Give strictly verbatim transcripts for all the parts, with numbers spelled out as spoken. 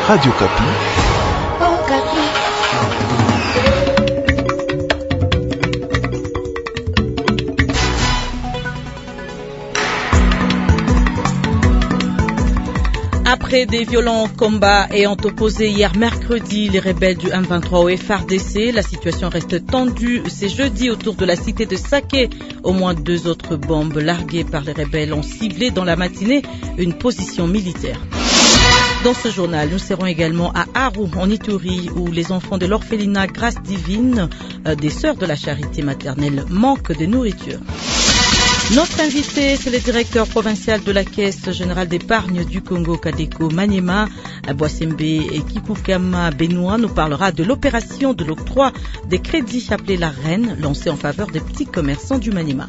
Radio Kapi. Oh, Kapi. Après des violents combats ayant opposé hier mercredi les rebelles du M vingt-trois au F R D C, la situation reste tendue. C'est jeudi autour de la cité de Saké. Au moins deux autres bombes larguées par les rebelles ont ciblé dans la matinée une position militaire. Dans ce journal, nous serons également à Aru, en Ituri, où les enfants de l'orphelinat Grâce Divine, euh, des Sœurs de la Charité maternelle, manquent de nourriture. Notre invité, c'est le directeur provincial de la Caisse générale d'épargne du Congo, Kadeko Maniema. Boissembe et Kipukama Benoît nous parlera de l'opération de l'octroi des crédits appelés la Reine, lancée en faveur des petits commerçants du Maniema.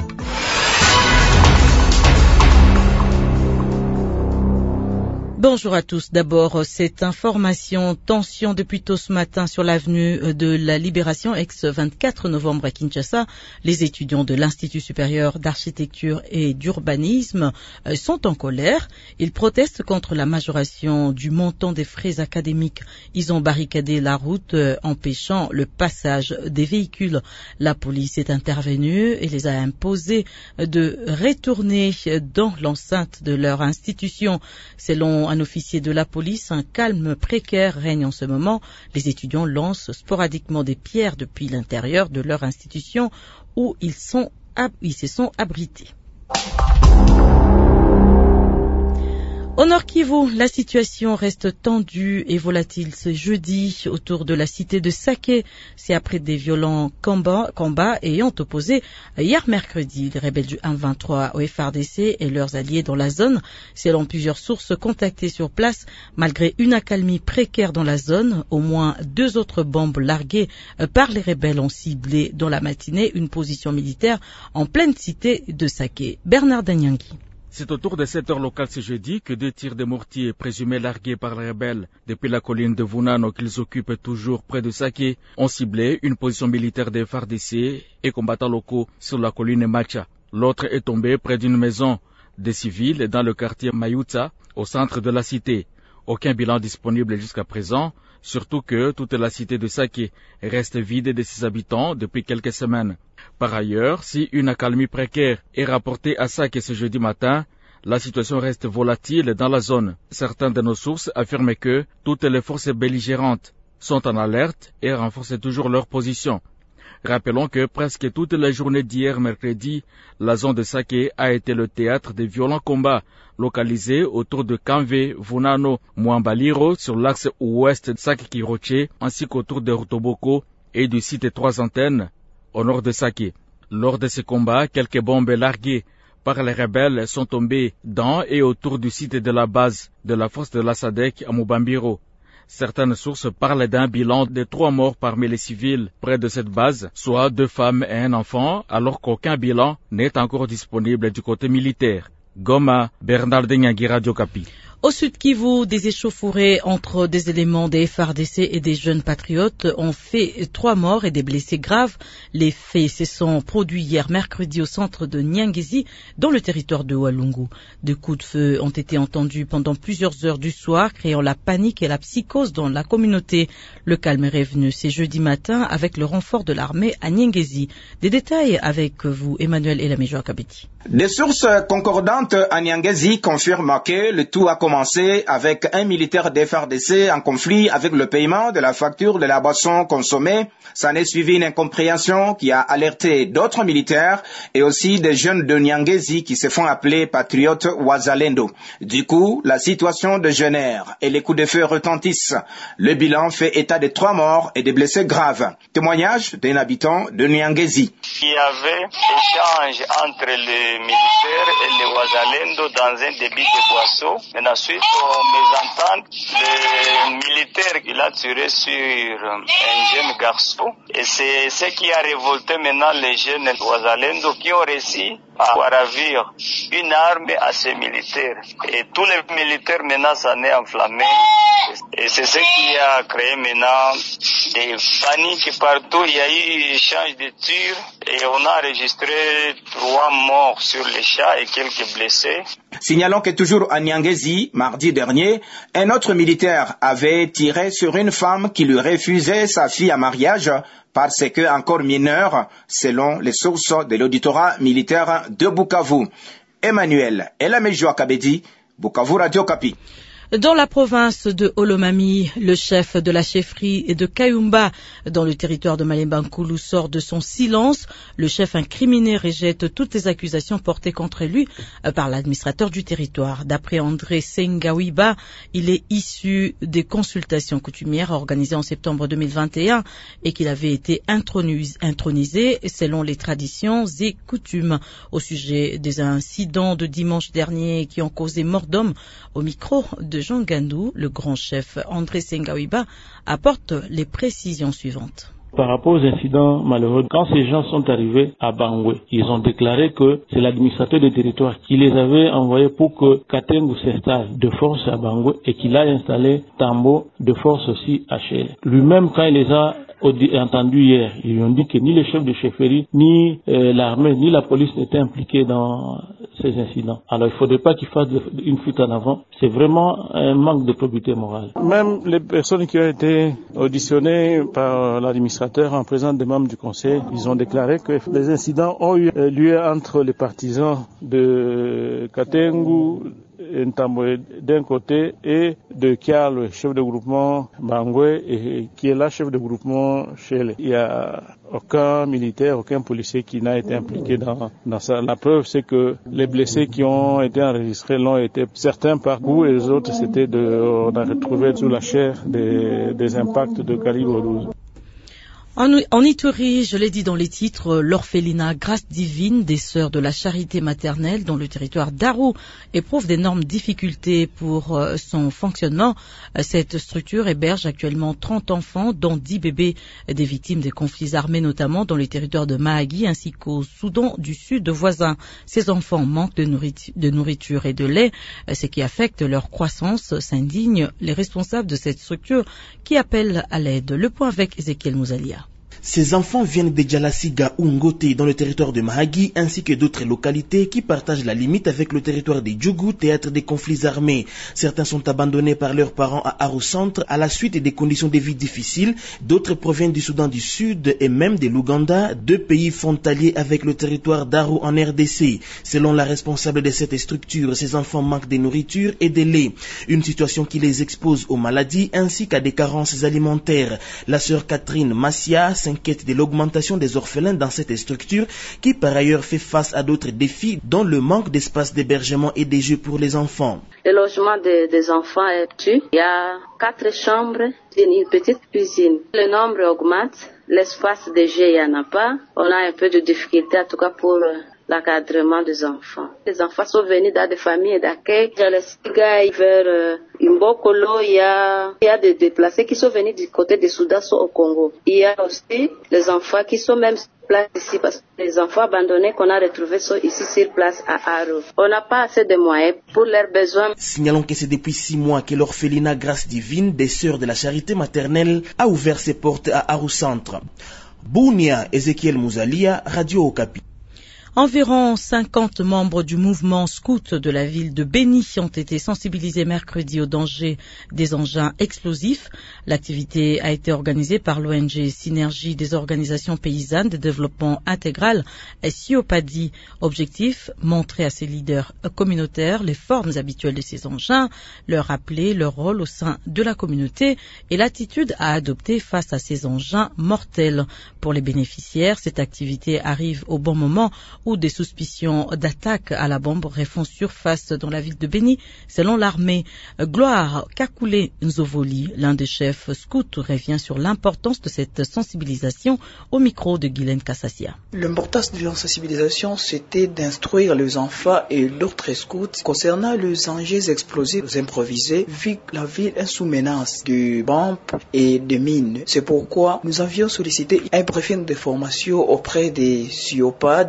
Bonjour à tous. D'abord, cette information, tension depuis tôt ce matin sur l'avenue de la Libération, ex vingt-quatre novembre à Kinshasa. Les étudiants de l'Institut supérieur d'architecture et d'urbanisme sont en colère. Ils protestent contre la majoration du montant des frais académiques. Ils ont barricadé la route, empêchant le passage des véhicules. La police est intervenue et les a imposé de retourner dans l'enceinte de leur institution. Selon un officier de la police, un calme précaire règne en ce moment. Les étudiants lancent sporadiquement des pierres depuis l'intérieur de leur institution où ils, sont, ils se sont abrités. Au Nord Kivu, la situation reste tendue et volatile ce jeudi autour de la cité de Saké. C'est après des violents combats, combats ayant opposé hier mercredi les rebelles du M vingt-trois au F R D C et leurs alliés dans la zone. Selon plusieurs sources contactées sur place, malgré une accalmie précaire dans la zone, au moins deux autres bombes larguées par les rebelles ont ciblé dans la matinée une position militaire en pleine cité de Saké. Bernard Danyangui. C'est autour de sept heures locales ce jeudi que deux tirs de mortier présumés largués par les rebelles depuis la colline de Vunano qu'ils occupent toujours près de Saké ont ciblé une position militaire des F A R D C et combattants locaux sur la colline Macha. L'autre est tombé près d'une maison des civils dans le quartier Mayuta, au centre de la cité. Aucun bilan disponible jusqu'à présent, surtout que toute la cité de Saké reste vide de ses habitants depuis quelques semaines. Par ailleurs, si une accalmie précaire est rapportée à Saké ce jeudi matin, la situation reste volatile dans la zone. Certaines de nos sources affirment que toutes les forces belligérantes sont en alerte et renforcent toujours leur position. Rappelons que presque toute la journée d'hier mercredi, la zone de Saké a été le théâtre de violents combats localisés autour de Kanvé, Vunano, Mwambaliro sur l'axe ouest de Saké-Kiroche ainsi qu'autour de Rutoboko et du site Trois Antennes au nord de Saké. Lors de ces combats, quelques bombes larguées par les rebelles sont tombées dans et autour du site de la base de la force de la S A D C à Mubambiro. Certaines sources parlent d'un bilan de trois morts parmi les civils près de cette base, soit deux femmes et un enfant, alors qu'aucun bilan n'est encore disponible du côté militaire. Goma, Bernard Danyangui, Radio Kapi. Au sud Kivu, des échauffourées entre des éléments des F R D C et des jeunes patriotes ont fait trois morts et des blessés graves. Les faits se sont produits hier mercredi au centre de Nyangezi, dans le territoire de Walungu. Des coups de feu ont été entendus pendant plusieurs heures du soir, créant la panique et la psychose dans la communauté. Le calme est revenu ce jeudi matin avec le renfort de l'armée à Nyangezi. Des détails avec vous, Emmanuel Elamejo Akabiti. Des sources concordantes à Nyangezi confirment que le tout a commencé avec un militaire des F R D C en conflit avec le paiement de la facture de la boisson consommée. S'en est suivi une incompréhension qui a alerté d'autres militaires et aussi des jeunes de Nyangezi qui se font appeler patriotes Wazalendo. Du coup, la situation dégénère et les coups de feu retentissent. Le bilan fait état de trois morts et des blessés graves. Témoignage d'un habitant de Nyangezi. Il y avait échange entre les militaires et les Wazalendo dans un débit de boisson. Mais ensuite, aux mésententes, le militaire il a tiré sur un jeune garçon. Et c'est ce qui a révolté maintenant les jeunes Wazalendo qui ont réussi à ravir une arme à ces militaires. Et tous les militaires maintenant s'en est enflammé. Et c'est ce qui a créé maintenant des paniques partout. Il y a eu échange de tirs et on a enregistré trois morts sur les chats et quelques blessés. Signalons que toujours à Nyangezi, Puis, mardi dernier, un autre militaire avait tiré sur une femme qui lui refusait sa fille à mariage parce que encore mineure, selon les sources de l'auditorat militaire de Bukavu. Emmanuel Elamejo Kabedi, Bukavu Radio Kapi. Dans la province de Olomami, le chef de la chefferie de Kayumba, dans le territoire de Malemba-Nkulu, sort de son silence. Le chef incriminé rejette toutes les accusations portées contre lui par l'administrateur du territoire. D'après André Sengawiba, il est issu des consultations coutumières organisées en septembre deux mille vingt et un et qu'il avait été intronisé selon les traditions et coutumes. Au sujet des incidents de dimanche dernier qui ont causé mort d'homme, au micro de Jean Gandou, le grand chef André Sengawiba apporte les précisions suivantes. Par rapport aux incidents malheureux, quand ces gens sont arrivés à Bangwe, ils ont déclaré que c'est l'administrateur du territoire qui les avait envoyés pour que Katengu s'installe de force à Bangwe et qu'il a installé Tambo de force aussi à Chele. Lui-même, quand il les a entendu hier, ils lui ont dit que ni les chefs de chefferie, ni euh, l'armée, ni la police n'étaient impliqués dans ces incidents. Alors il ne faudrait pas qu'ils fassent une fuite en avant. C'est vraiment un manque de probité morale. Même les personnes qui ont été auditionnées par l'administrateur en présence des membres du conseil, ils ont déclaré que les incidents ont eu lieu entre les partisans de Katengu, Ntamboe d'un côté et de Kia, le chef de groupement Bangwe, et qui est là chef de groupement Chele. Il n'y a aucun militaire, aucun policier qui n'a été impliqué dans, dans ça. La preuve, c'est que les blessés qui ont été enregistrés l'ont été certains par coup et les autres, c'était de, on a retrouvé sous la chair des, des impacts de calibre douze. En, en Ituri, je l'ai dit dans les titres, l'orphelinat Grâce Divine des Sœurs de la Charité Maternelle dans le territoire d'Aru éprouve d'énormes difficultés pour euh, son fonctionnement. Cette structure héberge actuellement trente enfants, dont dix bébés des victimes des conflits armés, notamment dans les territoires de Mahagi ainsi qu'au Soudan du Sud voisin. Ces enfants manquent de nourriture, de nourriture et de lait, ce qui affecte leur croissance, s'indignent les responsables de cette structure qui appellent à l'aide. Le point avec Ezekiel Mouzalia. Ces enfants viennent de Djalasiga ou Ngote dans le territoire de Mahagi ainsi que d'autres localités qui partagent la limite avec le territoire de Djougou, théâtre des conflits armés. Certains sont abandonnés par leurs parents à Aru Centre à la suite des conditions de vie difficiles. D'autres proviennent du Soudan du Sud et même de l'Ouganda, deux pays frontaliers avec le territoire d'Aru en R D C. Selon la responsable de cette structure, ces enfants manquent de nourriture et de lait. Une situation qui les expose aux maladies ainsi qu'à des carences alimentaires. La sœur Catherine Massia s'inquiète de l'augmentation des orphelins dans cette structure qui par ailleurs fait face à d'autres défis dont le manque d'espace d'hébergement et des jeux pour les enfants. Le logement de, des enfants est petit. Il y a quatre chambres et une petite cuisine. Le nombre augmente, l'espace de jeu il n'y en a pas. On a un peu de difficulté en tout cas pour l'encadrement des enfants. Les enfants sont venus dans des familles d'accueil. Dans les Sigaï, vers euh, Imbokolo, il y a, il y a des déplacés qui sont venus du côté du Soudan, sont au Congo. Il y a aussi les enfants qui sont même sur place ici, parce que les enfants abandonnés qu'on a retrouvés sont ici sur place à Aru. On n'a pas assez de moyens pour leurs besoins. Signalons que c'est depuis six mois que l'orphelinat Grâce Divine des Sœurs de la Charité Maternelle a ouvert ses portes à Aru Centre. Bounia, Ezekiel Mouzalia, Radio Okapi. Environ cinquante membres du mouvement scout de la ville de Béni ont été sensibilisés mercredi au danger des engins explosifs. L'activité a été organisée par l'O N G Synergie des organisations paysannes de développement intégral, SIOPADI. Objectif, montrer à ses leaders communautaires les formes habituelles de ces engins, leur rappeler leur rôle au sein de la communauté et l'attitude à adopter face à ces engins mortels. Pour les bénéficiaires, cette activité arrive au bon moment où des suspicions d'attaque à la bombe refont surface dans la ville de Béni, selon l'armée. Gloire Kakule Nzovoli, l'un des chefs scouts, revient sur l'importance de cette sensibilisation au micro de Guylaine Kassassia. L'importance de la sensibilisation, c'était d'instruire les enfants et d'autres scouts concernant les engins explosifs improvisés, vu que la ville est sous menace de bombes et de mines. C'est pourquoi nous avions sollicité un briefing de formation auprès des SIOPAD afin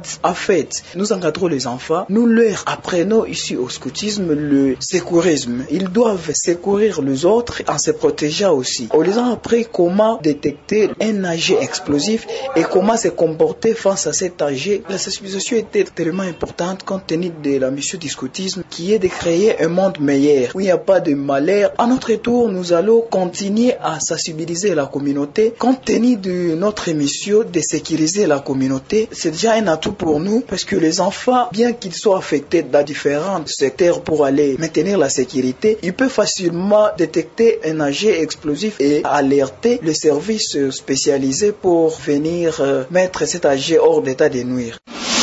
fait, nous encadrons les enfants, nous leur apprenons ici au scoutisme le secourisme. Ils doivent secourir les autres en se protégeant aussi. On les a appris comment détecter un agent explosif et comment se comporter face à cet agent. La sensibilisation était tellement importante compte tenu de la mission du scoutisme qui est de créer un monde meilleur où il n'y a pas de malheur. À notre tour, nous allons continuer à sensibiliser la communauté compte tenu de notre mission de sécuriser la communauté. C'est déjà un atout pour nous parce que les enfants, bien qu'ils soient affectés dans différents secteurs pour aller maintenir la sécurité, ils peuvent facilement détecter un agent explosif et alerter les services spécialisés pour venir mettre cet agent hors d'état de nuire.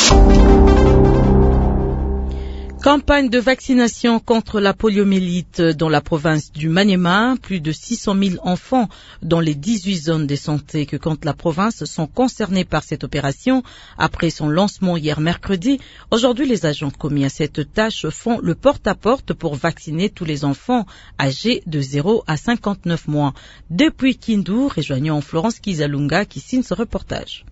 Campagne de vaccination contre la poliomyélite dans la province du Maniema. Plus de six cent mille enfants dans les dix-huit zones de santé que compte la province sont concernés par cette opération. Après son lancement hier mercredi, aujourd'hui les agents commis à cette tâche font le porte-à-porte pour vacciner tous les enfants âgés de zéro à cinquante-neuf mois. Depuis Kindu, rejoignons Florence Kizalunga qui signe ce reportage.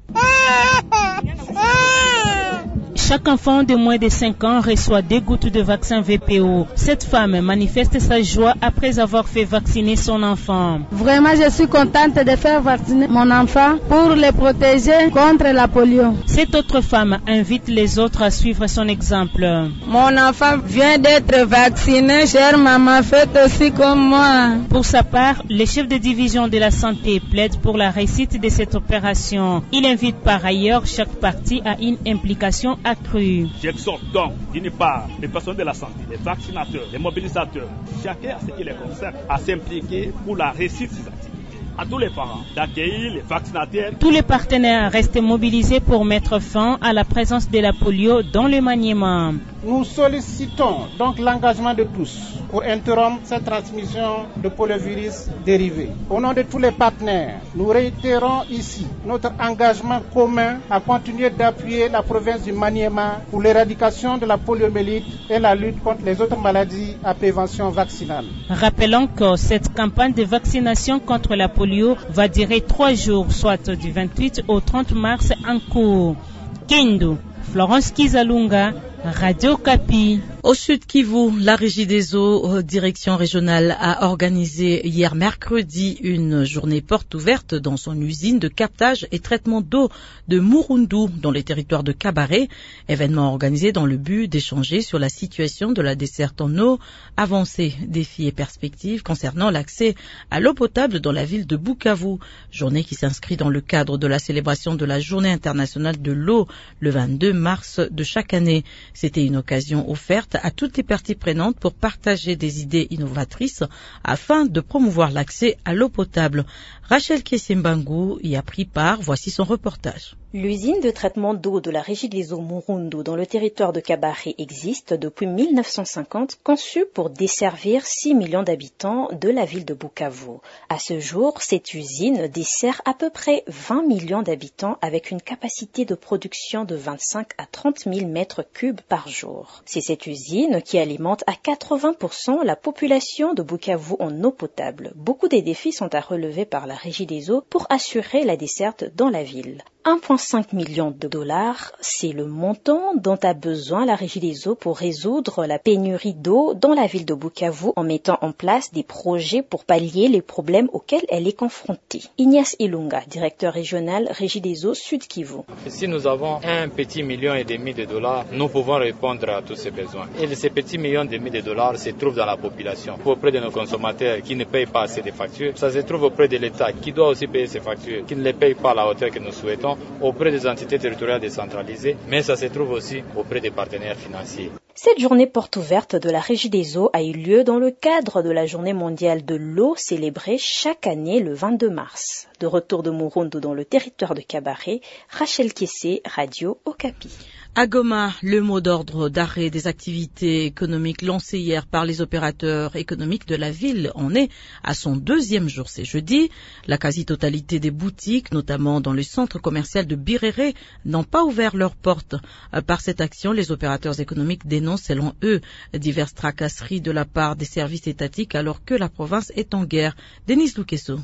Chaque enfant de moins de cinq ans reçoit des gouttes de vaccin V P O. Cette femme manifeste sa joie après avoir fait vacciner son enfant. Vraiment, je suis contente de faire vacciner mon enfant pour le protéger contre la polio. Cette autre femme invite les autres à suivre son exemple. Mon enfant vient d'être vacciné, chère maman, faites aussi comme moi. Pour sa part, le chef de division de la santé plaide pour la réussite de cette opération. Il invite par ailleurs chaque partie à une implication accrue. J'exhorte donc, d'une part, les personnes de la santé, les vaccinateurs, les mobilisateurs, chacun à ce qui les concerne, à s'impliquer pour la réussite des activités. À tous les parents d'accueillir les vaccinateurs. Tous les partenaires restent mobilisés pour mettre fin à la présence de la polio dans le Maniema. Nous sollicitons donc l'engagement de tous pour interrompre cette transmission de poliovirus dérivé. Au nom de tous les partenaires, nous réitérons ici notre engagement commun à continuer d'appuyer la province du Maniema pour l'éradication de la poliomyélite et la lutte contre les autres maladies à prévention vaccinale. Rappelons que cette campagne de vaccination contre la polio va durer trois jours, soit du vingt-huit au trente mars en cours. Kindu, Florence Kizalunga, Radio Kapi. Au Sud Kivu, la Régie des eaux, direction régionale, a organisé hier mercredi une journée porte ouverte dans son usine de captage et traitement d'eau de Murundu dans les territoires de Kabare. Événement organisé dans le but d'échanger sur la situation de la desserte en eau, avancées, défis et perspectives concernant l'accès à l'eau potable dans la ville de Bukavu. Journée qui s'inscrit dans le cadre de la célébration de la Journée internationale de l'eau le vingt-deux mars de chaque année. C'était une occasion offerte à toutes les parties prenantes pour partager des idées innovatrices afin de promouvoir l'accès à l'eau potable. Rachel Kessembangu y a pris part, voici son reportage. L'usine de traitement d'eau de la Régie des eaux Murundu dans le territoire de Kabare existe depuis mille neuf cent cinquante, conçue pour desservir six millions d'habitants de la ville de Bukavu. À ce jour, cette usine dessert à peu près vingt millions d'habitants avec une capacité de production de vingt-cinq à trente mille mètres cubes par jour. C'est cette usine qui alimente à quatre-vingts pour cent la population de Bukavu en eau potable. Beaucoup des défis sont à relever par la Régie des eaux pour assurer la desserte dans la ville. un virgule cinq million de dollars, c'est le montant dont a besoin la Régie des eaux pour résoudre la pénurie d'eau dans la ville de Bukavu en mettant en place des projets pour pallier les problèmes auxquels elle est confrontée. Ignace Ilunga, directeur régional Régie des eaux Sud Kivu. Si nous avons un petit million et demi de dollars, nous pouvons répondre à tous ces besoins. Et ces petits millions et demi de dollars se trouvent dans la population, auprès de nos consommateurs qui ne payent pas assez de factures. Ça se trouve auprès de l'État qui doit aussi payer ses factures, qui ne les paye pas à la hauteur que nous souhaitons, auprès des entités territoriales décentralisées, mais ça se trouve aussi auprès des partenaires financiers. Cette journée porte ouverte de la Régie des eaux a eu lieu dans le cadre de la Journée mondiale de l'eau célébrée chaque année le vingt-deux mars. De retour de Murundu dans le territoire de Kabare, Rachel Kessé, Radio Okapi. À Goma, le mot d'ordre d'arrêt des activités économiques lancé hier par les opérateurs économiques de la ville en est à son deuxième jour. C'est jeudi. La quasi-totalité des boutiques, notamment dans le centre commercial de Birere, n'ont pas ouvert leurs portes. Par cette action, les opérateurs économiques dénoncent, selon eux, diverses tracasseries de la part des services étatiques alors que la province est en guerre. Denis Lukeso.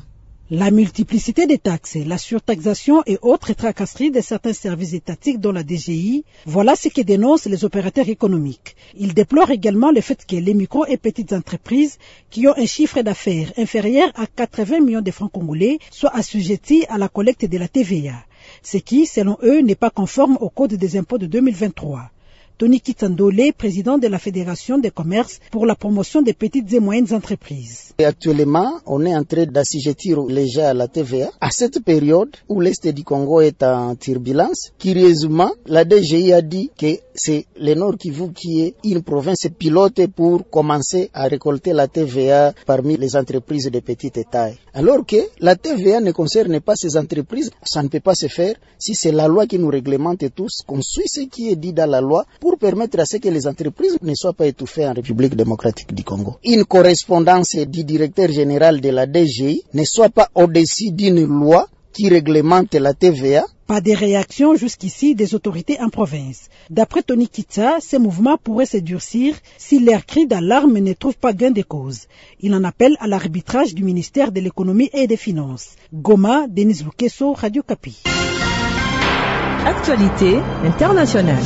La multiplicité des taxes, la surtaxation et autres tracasseries de certains services étatiques dont la D G I, voilà ce que dénoncent les opérateurs économiques. Ils déplorent également le fait que les micro et petites entreprises qui ont un chiffre d'affaires inférieur à quatre-vingts millions de francs congolais soient assujetties à la collecte de la T V A, ce qui, selon eux, n'est pas conforme au Code des impôts de deux mille vingt-trois. Tony Kitandole, président de la Fédération des commerces pour la promotion des petites et moyennes entreprises. Et actuellement, on est en train d'assujettir les gens à la T V A. À cette période où l'Est du Congo est en turbulence, curieusement, la D G I a dit que c'est le Nord Kivu qui est une province pilote pour commencer à récolter la T V A parmi les entreprises de petite taille. Alors que la T V A ne concerne pas ces entreprises, ça ne peut pas se faire si c'est la loi qui nous réglemente tous, qu'on suit ce qui est dit dans la loi pour permettre à ce que les entreprises ne soient pas étouffées en République démocratique du Congo. Une correspondance du directeur général de la D G I ne soit pas au-dessus d'une loi qui réglemente la T V A. Pas de réaction jusqu'ici des autorités en province. D'après Tony Kitsa, ces mouvements pourraient se durcir si leurs cris d'alarme ne trouvent pas gain de cause. Il en appelle à l'arbitrage du ministère de l'économie et des finances. Goma, Denis Lukeso, Radio Kapi. Actualité internationale.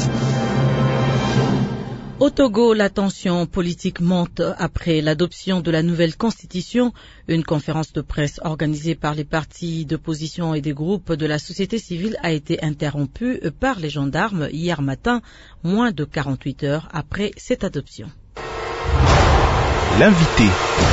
Au Togo, la tension politique monte après l'adoption de la nouvelle constitution. Une conférence de presse organisée par les partis d'opposition et des groupes de la société civile a été interrompue par les gendarmes hier matin, moins de quarante-huit heures après cette adoption. L'invité.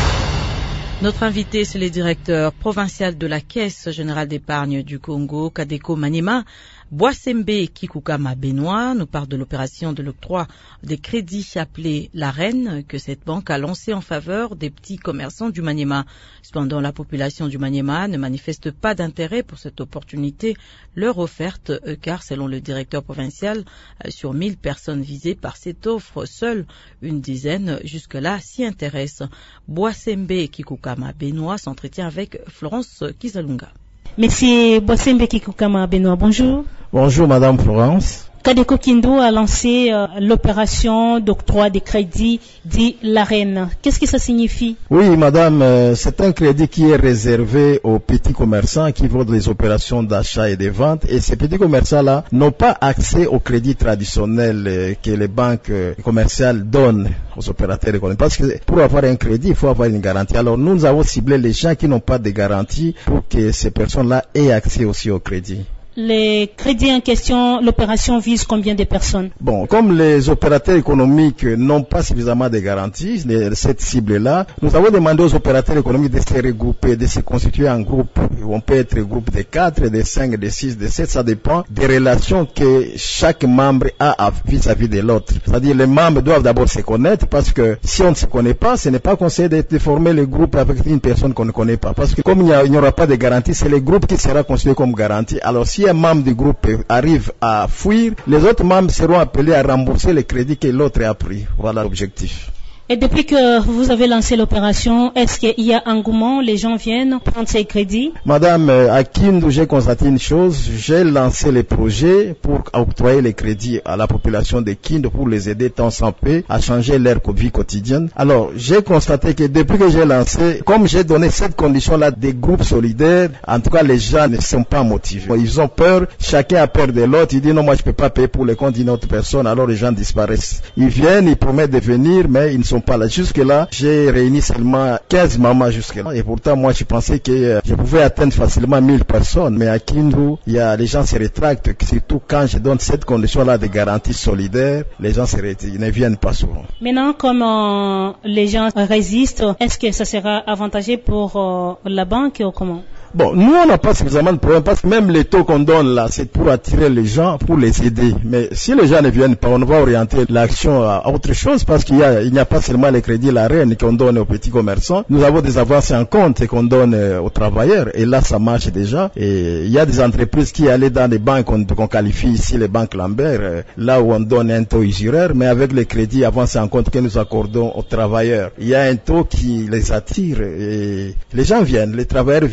Notre invité, c'est le directeur provincial de la Caisse générale d'épargne du Congo, Kadeko Maniema. Boissembe Kikukama Benoît nous parle de l'opération de l'octroi des crédits appelée la Reine que cette banque a lancée en faveur des petits commerçants du Maniema. Cependant, la population du Maniema ne manifeste pas d'intérêt pour cette opportunité leur offerte car, selon le directeur provincial, sur mille personnes visées par cette offre, seule une dizaine jusque-là s'y intéressent. Boissembe Kikukama Benoît s'entretient avec Florence Kizalunga. Monsieur Boissembe Kikukama Benoît, bonjour. Bonjour Madame Florence. Kadeko Kindo a lancé euh, l'opération d'octroi des crédits dit la Reine. Qu'est-ce que ça signifie? Oui Madame, euh, c'est un crédit qui est réservé aux petits commerçants qui font des opérations d'achat et de vente et ces petits commerçants-là n'ont pas accès au crédit traditionnel euh, que les banques euh, commerciales donnent aux opérateurs économiques. Parce que pour avoir un crédit, il faut avoir une garantie. Alors nous avons ciblé les gens qui n'ont pas de garantie pour que ces personnes-là aient accès aussi au crédit. Les crédits en question, l'opération vise combien de personnes? Bon, comme les opérateurs économiques n'ont pas suffisamment de garanties, cette cible-là, nous avons demandé aux opérateurs économiques de se regrouper, de se constituer en groupe. On peut être groupe de quatre, de cinq, de six, de sept, ça dépend des relations que chaque membre a vis-à-vis de l'autre. C'est-à-dire les membres doivent d'abord se connaître parce que si on ne se connaît pas, ce n'est pas conseillé de, de former le groupe avec une personne qu'on ne connaît pas. Parce que comme il n'y aura pas de garantie, c'est le groupe qui sera considéré comme garantie. Alors si un membre du groupe arrive à fuir, les autres membres seront appelés à rembourser les crédits que l'autre a pris. Voilà l'objectif. Et depuis que vous avez lancé l'opération, est-ce qu'il y a engouement? Les gens viennent prendre ces crédits? Madame, à Kindu, j'ai constaté une chose. J'ai lancé les projets pour octroyer les crédits à la population de Kindu pour les aider tant sans paix à changer leur vie quotidienne. Alors, j'ai constaté que depuis que j'ai lancé, comme j'ai donné cette condition-là des groupes solidaires, en tout cas, les gens ne sont pas motivés. Ils ont peur, chacun a peur de l'autre. Il dit non, moi je peux pas payer pour les comptes d'une autre personne, alors les gens disparaissent. Ils viennent, ils promettent de venir, mais ils ne sont pas là. Jusque-là, j'ai réuni seulement quinze mamans jusque-là. Et pourtant, moi, je pensais que euh, je pouvais atteindre facilement mille personnes. Mais à Kindu, il y a, les gens se rétractent, surtout quand je donne cette condition-là de garantie solidaire, les gens se rétractent, ils ne viennent pas souvent. Maintenant, comme euh, les gens résistent, est-ce que ça sera avantageux pour euh, la banque ou comment? Bon, nous, on n'a pas suffisamment de problèmes parce que même les taux qu'on donne là, c'est pour attirer les gens, pour les aider. Mais si les gens ne viennent pas, on va orienter l'action à autre chose parce qu'il y a, il n'y a pas seulement les crédits la Reine qu'on donne aux petits commerçants. Nous avons des avances en compte qu'on donne aux travailleurs et là, ça marche déjà. Et il y a des entreprises qui allaient dans les banques qu'on, qu'on qualifie ici, les banques Lambert, là où on donne un taux usuraire, mais avec les crédits avances en compte que nous accordons aux travailleurs. Il y a un taux qui les attire et les gens viennent, les travailleurs viennent.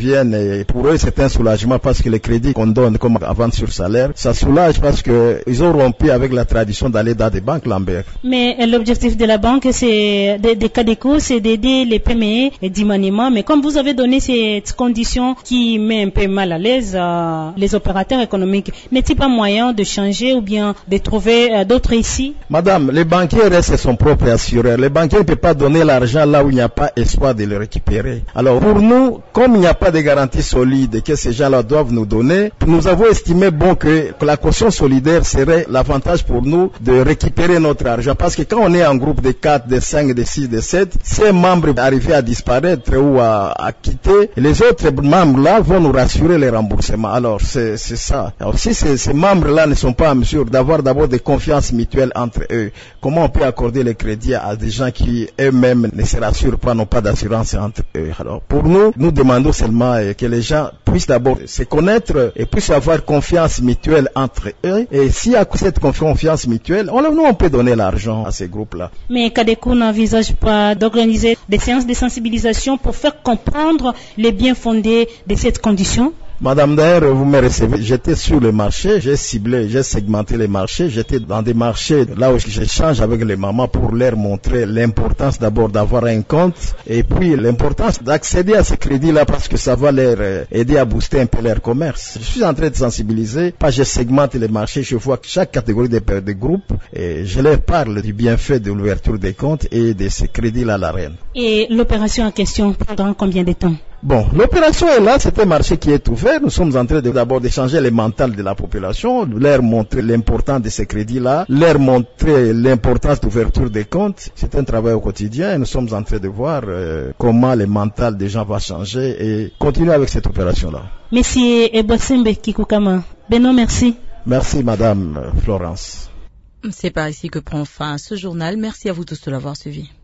Et pour eux, c'est un soulagement parce que les crédits qu'on donne comme avance sur salaire, ça soulage parce que ils ont rompu avec la tradition d'aller dans des banques, Lambert. Mais l'objectif de la banque, c'est de, de Cadeco, c'est d'aider les P M E et d'Imanima. Mais comme vous avez donné cette condition qui met un peu mal à l'aise euh, les opérateurs économiques, n'est-il pas moyen de changer ou bien de trouver euh, d'autres ici? Madame, les banquiers restent son propre assureur. Les banquiers ne peuvent pas donner l'argent là où il n'y a pas espoir de le récupérer. Alors pour nous, comme il n'y a pas de garantie solide que ces gens-là doivent nous donner, nous avons estimé bon que, que la caution solidaire serait l'avantage pour nous de récupérer notre argent. Parce que quand on est en groupe de quatre, de cinq, de six, de sept, ces membres arrivés à disparaître ou à, à quitter, les autres membres-là vont nous rassurer les remboursements. Alors c'est ça. Alors si ces, ces membres-là ne sont pas en mesure d'avoir d'abord des confiances mutuelles entre eux, comment on peut accorder les crédits à des gens qui eux-mêmes ne se rassurent pas, n'ont pas d'assurance entre eux? Alors pour nous, nous demandons seulement que les gens puissent d'abord se connaître et puissent avoir confiance mutuelle entre eux. Et s'il y a cette confiance mutuelle, on, nous on peut donner l'argent à ces groupes-là. Mais Cadeco n'envisage pas d'organiser des séances de sensibilisation pour faire comprendre les bien fondés de cette condition? Madame, d'ailleurs, vous me recevez, j'étais sur le marché, j'ai ciblé, j'ai segmenté les marchés, j'étais dans des marchés là où j'échange avec les mamans pour leur montrer l'importance d'abord d'avoir un compte et puis l'importance d'accéder à ces crédits-là parce que ça va leur aider à booster un peu leur commerce. Je suis en train de sensibiliser, pas je segmente les marchés, je vois chaque catégorie de, de groupes et je leur parle du bienfait de l'ouverture des comptes et de ces crédits-là à la reine. Et l'opération en question prendra combien de temps? Bon, l'opération est là, c'est un marché qui est ouvert. Nous sommes en train de, d'abord de changer les mentales de la population, leur montrer l'importance de ces crédits-là, leur montrer l'importance d'ouverture des comptes. C'est un travail au quotidien et nous sommes en train de voir euh, comment les mentales des gens vont changer et continuer avec cette opération-là. Monsieur Ebosembe Kikukama, Beno, merci. Merci, Madame Florence. C'est par ici que prend fin ce journal. Merci à vous tous de l'avoir suivi.